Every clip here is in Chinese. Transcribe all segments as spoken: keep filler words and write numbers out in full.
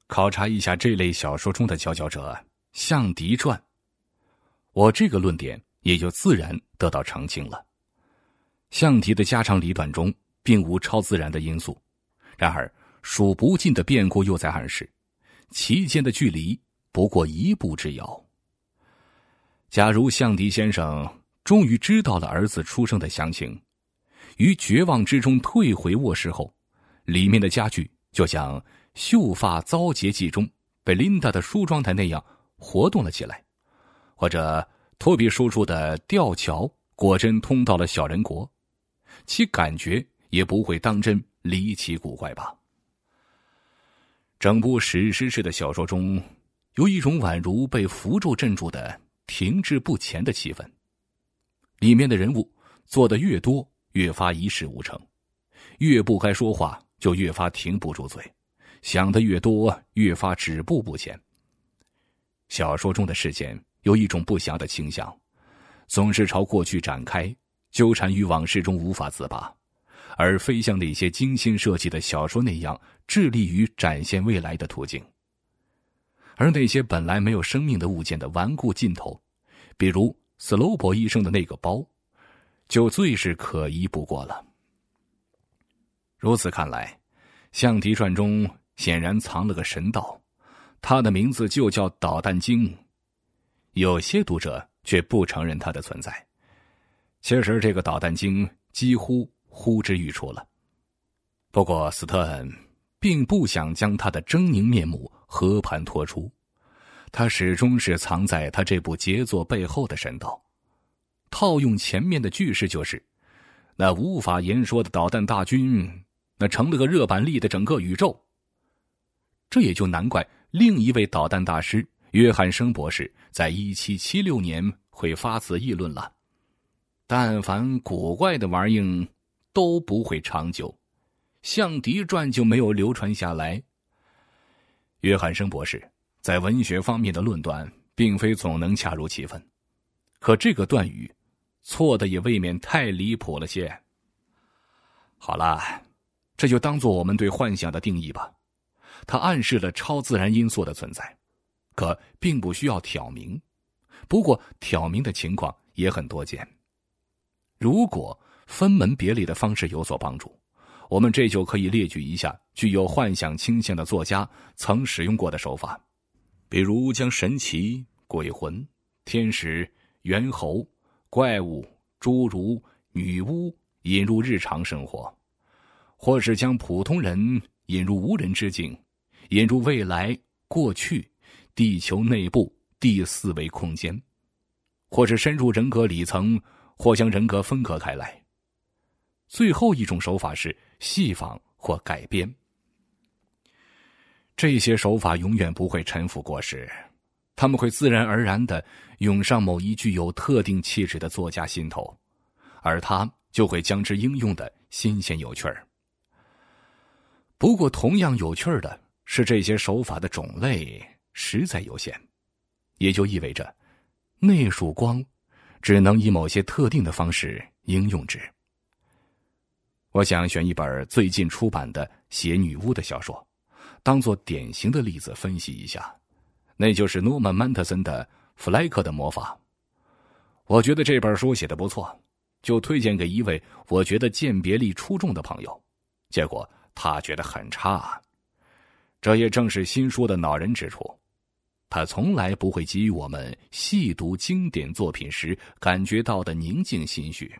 考察一下这类小说中的佼佼者向迪传，我这个论点也就自然得到澄清了。向迪的家长里短中并无超自然的因素，然而数不尽的变故又在暗示，其间的距离不过一步之遥。假如向迪先生终于知道了儿子出生的详情，于绝望之中退回卧室后，里面的家具就像《秀发遭劫记》中贝琳达的梳妆台那样活动了起来，或者托比叔叔的吊桥果真通到了小人国，其感觉也不会当真离奇古怪吧。整部史诗式的小说中有一种宛如被符咒镇住的停滞不前的气氛，里面的人物做得越多越发一事无成，越不该说话就越发停不住嘴，想得越多越发止步不前。小说中的事件有一种不祥的倾向，总是朝过去展开，纠缠于往事中无法自拔，而非像那些精心设计的小说那样致力于展现未来的途径。而那些本来没有生命的物件的顽固劲头，比如斯罗伯医生的那个包，就最是可疑不过了。如此看来，向迪传中显然藏了个神道，他的名字就叫导弹精。有些读者却不承认他的存在，其实这个导弹精几乎呼之欲出了。不过斯特恩并不想将他的狰狞面目和盘托出，他始终是藏在他这部杰作背后的神道。套用前面的句式就是，那无法言说的导弹大军，那成了个热板力的整个宇宙。这也就难怪另一位导弹大师约翰生博士在一七七六年会发此议论了。但凡古怪的玩意儿都不会长久，向迪传就没有流传下来。约翰生博士在文学方面的论断并非总能恰如其分，可这个断语错的也未免太离谱了些。好了，这就当作我们对幻想的定义吧。它暗示了超自然因素的存在，可并不需要挑明。不过挑明的情况也很多见。如果分门别类的方式有所帮助，我们这就可以列举一下具有幻想倾向的作家曾使用过的手法，比如将神奇、鬼魂、天使、猿猴、怪物、侏儒、女巫引入日常生活，或是将普通人引入无人之境，引入未来、过去、地球内部第四维空间，或是深入人格里层，或将人格分割开来。最后一种手法是戏仿或改编。这些手法永远不会臣服过时，他们会自然而然地涌上某一具有特定气质的作家心头，而他就会将之应用的新鲜有趣儿。不过同样有趣儿的是，这些手法的种类实在有限，也就意味着那束光只能以某些特定的方式应用之。我想选一本最近出版的写女巫的小说，当作典型的例子分析一下，那就是诺曼·曼特森的《弗莱克的魔法》。我觉得这本书写得不错，就推荐给一位我觉得鉴别力出众的朋友，结果他觉得很差。这也正是新书的恼人之处，他从来不会给予我们细读经典作品时感觉到的宁静心绪。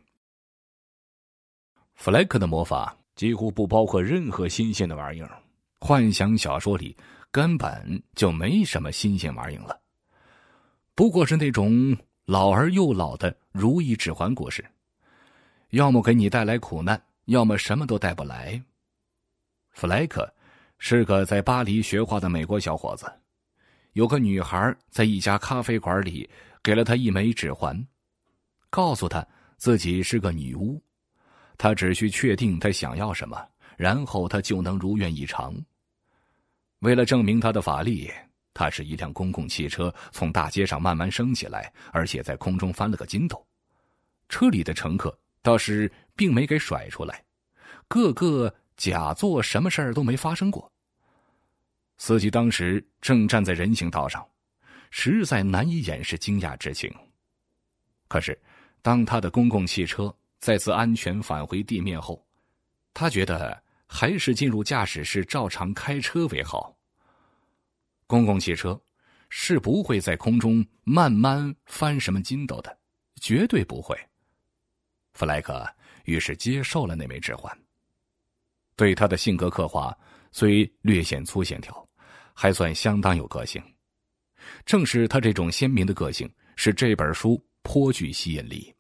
弗莱克的魔法几乎不包括任何新鲜的玩意儿，幻想小说里根本就没什么新鲜玩意儿了，不过是那种老而又老的如意指环故事，要么给你带来苦难，要么什么都带不来。弗莱克是个在巴黎学画的美国小伙子，有个女孩在一家咖啡馆里给了他一枚指环，告诉他自己是个女巫，他只需确定他想要什么，然后他就能如愿以偿。为了证明他的法力，他使一辆公共汽车从大街上慢慢升起来，而且在空中翻了个筋斗。车里的乘客倒是并没给甩出来，个个假作什么事儿都没发生过。 司机当时正站在人行道上，实在难以掩饰惊讶之情。可是当他的公共汽车再次安全返回地面后，他觉得还是进入驾驶室照常开车为好。公共汽车是不会在空中慢慢翻什么筋斗的，绝对不会。弗莱克于是接受了那枚指环。对他的性格刻画虽略显粗线条，还算相当有个性。正是他这种鲜明的个性，使这本书颇具吸引力。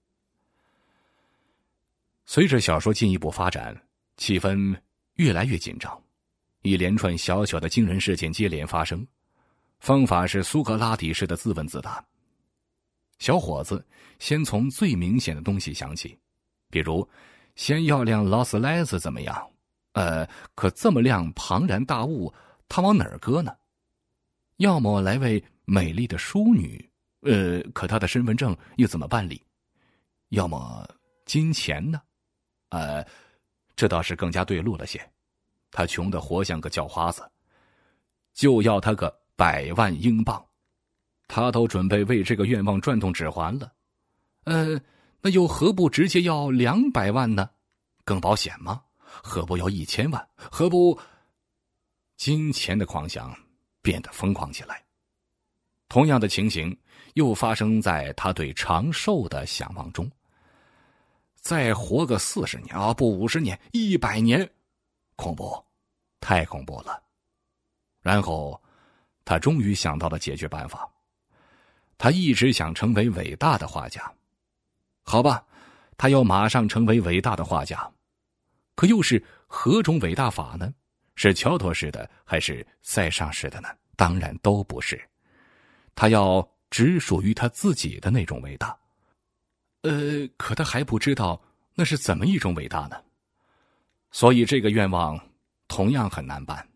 随着小说进一步发展，气氛越来越紧张，一连串小小的惊人事件接连发生，方法是苏格拉底式的自问自答。小伙子先从最明显的东西想起，比如先要辆劳斯莱斯怎么样？呃，可这么辆庞然大物，他往哪儿搁呢？要么来位美丽的淑女，呃，可他的身份证又怎么办理？要么金钱呢？呃，这倒是更加对路了些。他穷得活像个叫花子，就要他个百万英镑，他都准备为这个愿望转动指环了。呃，那又何不直接要两百万呢？更保险吗？何不要一千万？何不……金钱的狂想变得疯狂起来。同样的情形又发生在他对长寿的向往中。再活个四十年啊，不五十年，一百年，恐怖，太恐怖了。然后，他终于想到了解决办法。他一直想成为伟大的画家，好吧，他要马上成为伟大的画家。可又是何种伟大法呢？是乔托式的还是塞尚式的呢？当然都不是。他要只属于他自己的那种伟大。呃，可他还不知道那是怎么一种伟大呢？所以这个愿望同样很难办。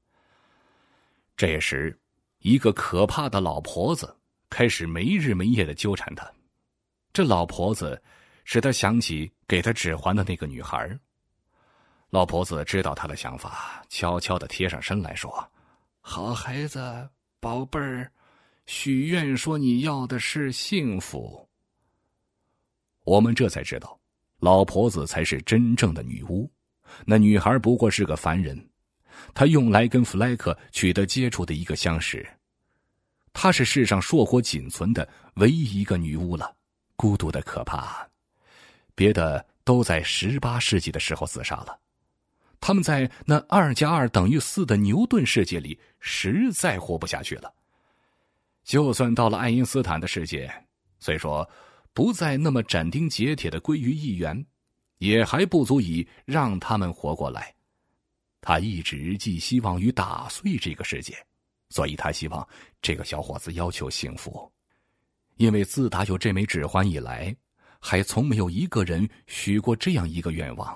这时，一个可怕的老婆子开始没日没夜地纠缠他。这老婆子使他想起给他指环的那个女孩。老婆子知道他的想法，悄悄地贴上身来说：“好孩子，宝贝儿，许愿说你要的是幸福。”我们这才知道，老婆子才是真正的女巫，那女孩不过是个凡人，她用来跟弗莱克取得接触的一个相识。她是世上硕果仅存的唯一一个女巫了，孤独的可怕，别的都在十八世纪的时候自杀了。他们在那二加二等于四的牛顿世界里实在活不下去了。就算到了爱因斯坦的世界，虽说不再那么斩钉截铁地归于一元，也还不足以让他们活过来。他一直寄希望于打碎这个世界，所以他希望这个小伙子要求幸福。因为自打有这枚指环以来，还从没有一个人许过这样一个愿望。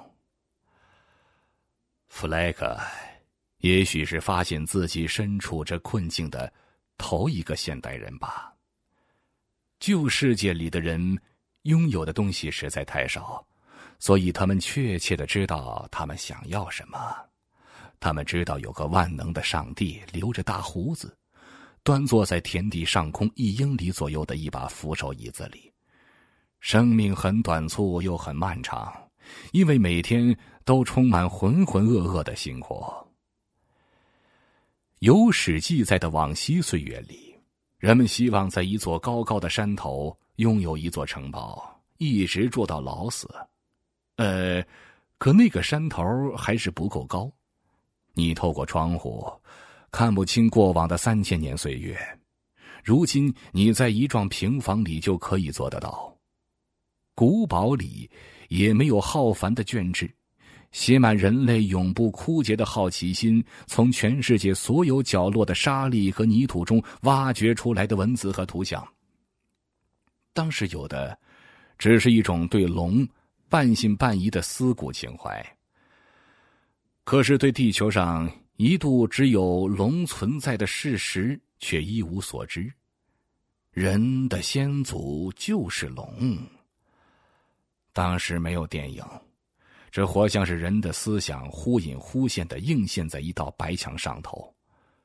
弗莱克也许是发现自己身处这困境的头一个现代人吧。旧世界里的人拥有的东西实在太少，所以他们确切地知道他们想要什么。他们知道有个万能的上帝留着大胡子，端坐在田地上空一英里左右的一把扶手椅子里。生命很短促又很漫长，因为每天都充满浑浑噩噩的辛苦。有史记载的往昔岁月里，人们希望在一座高高的山头拥有一座城堡，一直住到老死。呃，可那个山头还是不够高，你透过窗户看不清过往的三千年岁月。如今你在一幢平房里就可以做得到。古堡里也没有浩繁的卷帙，写满人类永不枯竭的好奇心，从全世界所有角落的沙砾和泥土中挖掘出来的文字和图像。当时有的只是一种对龙半信半疑的思古情怀。可是对地球上一度只有龙存在的事实却一无所知。人的先祖就是龙。当时没有电影，这活像是人的思想忽隐忽现地映现在一道白墙上头。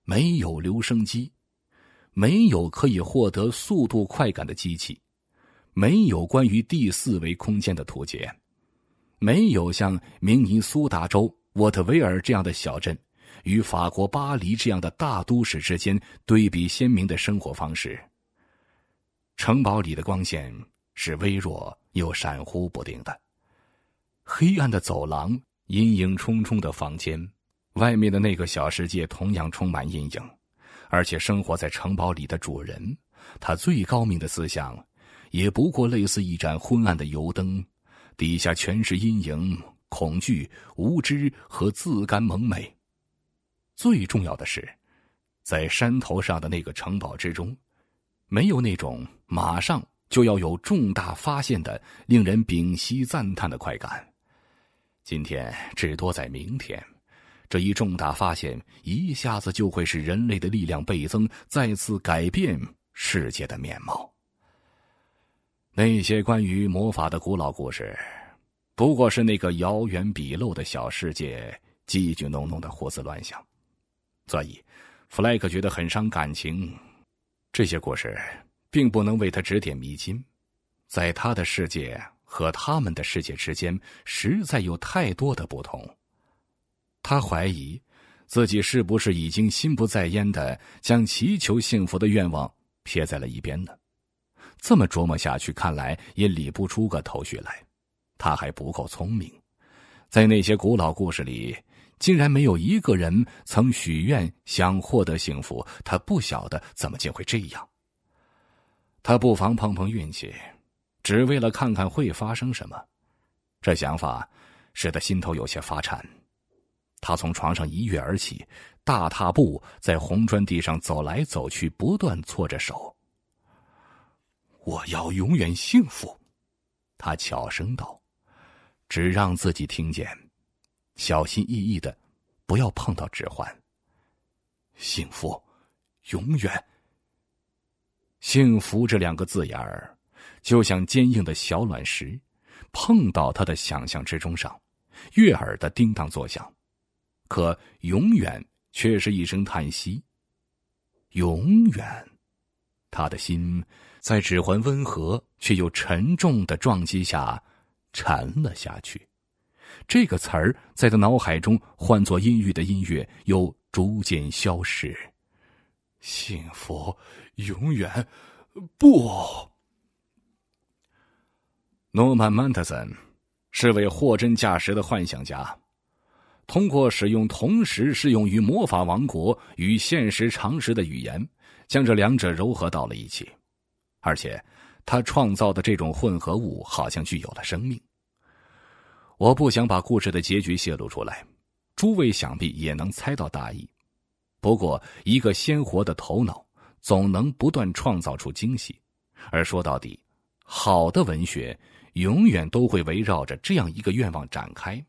没有留声机，没有可以获得速度快感的机器，没有关于第四维空间的图解，没有像明尼苏达州沃特维尔这样的小镇与法国巴黎这样的大都市之间对比鲜明的生活方式。城堡里的光线是微弱又闪忽不定的，黑暗的走廊，阴影重重的房间，外面的那个小世界同样充满阴影。而且生活在城堡里的主人，他最高明的思想也不过类似一盏昏暗的油灯，底下全是阴影、恐惧、无知和自甘蒙昧。最重要的是，在山头上的那个城堡之中，没有那种马上就要有重大发现的令人屏息赞叹的快感。今天至多在明天，这一重大发现一下子就会使人类的力量倍增，再次改变世界的面貌。那些关于魔法的古老故事，不过是那个遥远鄙陋的小世界积聚浓浓的胡思乱想。所以弗莱克觉得很伤感情，这些故事并不能为他指点迷津，在他的世界和他们的世界之间实在有太多的不同。他怀疑自己是不是已经心不在焉地将祈求幸福的愿望撇在了一边呢？这么琢磨下去，看来也理不出个头绪来。他还不够聪明，在那些古老故事里，竟然没有一个人曾许愿想获得幸福，他不晓得怎么竟会这样。他不妨碰碰运气，只为了看看会发生什么。这想法使他心头有些发颤。他从床上一跃而起，大踏步在红砖地上走来走去，不断搓着手。我要永远幸福，他悄声道，只让自己听见，小心翼翼的不要碰到指环。幸福，永远。幸福这两个字眼儿，就像坚硬的小卵石，碰到他的想象之中上，悦耳的叮当作响。可永远却是一声叹息。永远，他的心在指环温和却又沉重的撞击下沉了下去。这个词儿在他脑海中换作阴郁的音乐，又逐渐消失。幸福，永远，不。诺曼·曼特森是位货真价实的幻想家，通过使用同时适用于魔法王国与现实常识的语言，将这两者糅合到了一起。而且他创造的这种混合物好像具有了生命。我不想把故事的结局泄露出来，诸位想必也能猜到大意。不过一个鲜活的头脑总能不断创造出惊喜，而说到底，好的文学永远都会围绕着这样一个愿望展开。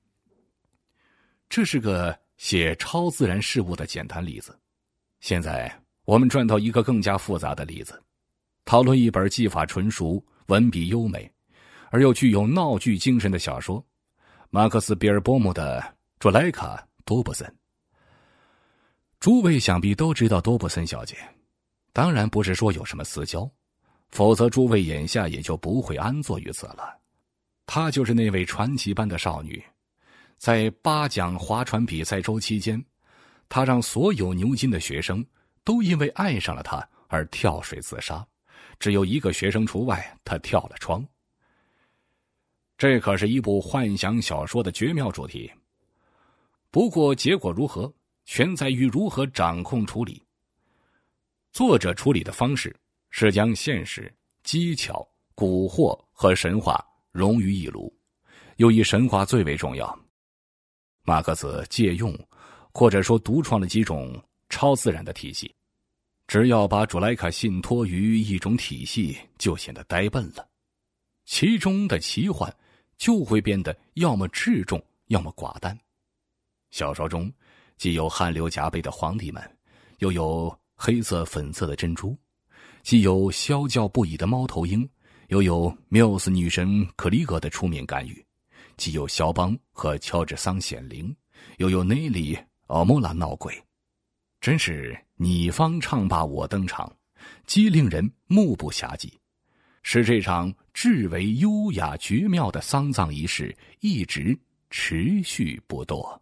这是个写超自然事物的简单例子。现在我们转到一个更加复杂的例子，讨论一本技法纯熟、文笔优美而又具有闹剧精神的小说，马克思·比尔波姆的《朱莱卡·多布森》。诸位想必都知道多布森小姐，当然不是说有什么私交，否则诸位眼下也就不会安坐于此了。她就是那位传奇般的少女，在八桨划船比赛周期间，她让所有牛津的学生都因为爱上了她而跳水自杀，只有一个学生除外，他跳了窗。这可是一部幻想小说的绝妙主题。不过结果如何，全在于如何掌控处理。作者处理的方式是将现实、技巧、蛊惑和神话融于一炉，又以神话最为重要。马克思借用或者说独创了几种超自然的体系，只要把朱莱卡信托于一种体系，就显得呆笨了。其中的奇幻就会变得要么至重，要么寡淡。小说中既有汗流浃背的皇帝们，又有黑色粉色的珍珠，既有啸叫不已的猫头鹰，又有缪斯女神克里格的出面干预，既有肖邦和乔治桑显灵，又有内里奥莫拉闹鬼。 真是你方唱罢我登场，极令人目不暇接，使这场至为优雅绝妙的丧葬仪式一直持续不堕。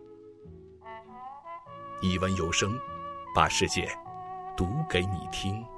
一文有声，把世界读给你听。